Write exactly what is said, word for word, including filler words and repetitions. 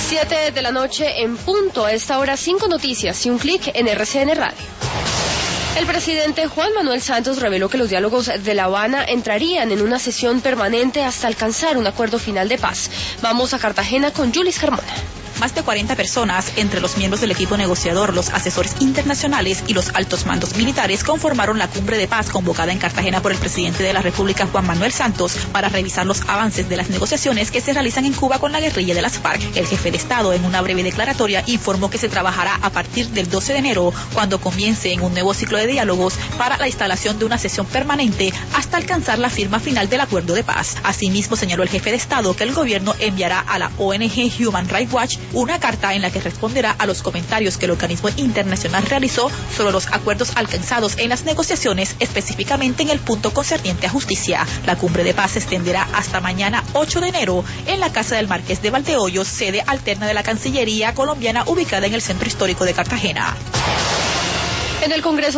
Siete de la noche en punto. A esta hora, cinco noticias y un clic en R C N Radio. El presidente Juan Manuel Santos reveló que los diálogos de La Habana entrarían en una sesión permanente hasta alcanzar un acuerdo final de paz. Vamos a Cartagena con Yulis Carmona. Más de cuarenta personas, entre los miembros del equipo negociador, los asesores internacionales y los altos mandos militares, conformaron la cumbre de paz convocada en Cartagena por el presidente de la República, Juan Manuel Santos, para revisar los avances de las negociaciones que se realizan en Cuba con la guerrilla de las FARC. El jefe de Estado, en una breve declaratoria, informó que se trabajará a partir del doce de enero, cuando comience en un nuevo ciclo de diálogos para la instalación de una sesión permanente hasta alcanzar la firma final del acuerdo de paz. Asimismo, señaló el jefe de Estado que el gobierno enviará a la O N G Human Rights Watch una carta en la que responderá a los comentarios que el organismo internacional realizó sobre los acuerdos alcanzados en las negociaciones, específicamente en el punto concerniente a justicia. La cumbre de paz se extenderá hasta mañana ocho de enero en la Casa del Marqués de Valdeollos, sede alterna de la Cancillería colombiana ubicada en el Centro Histórico de Cartagena. En el Congreso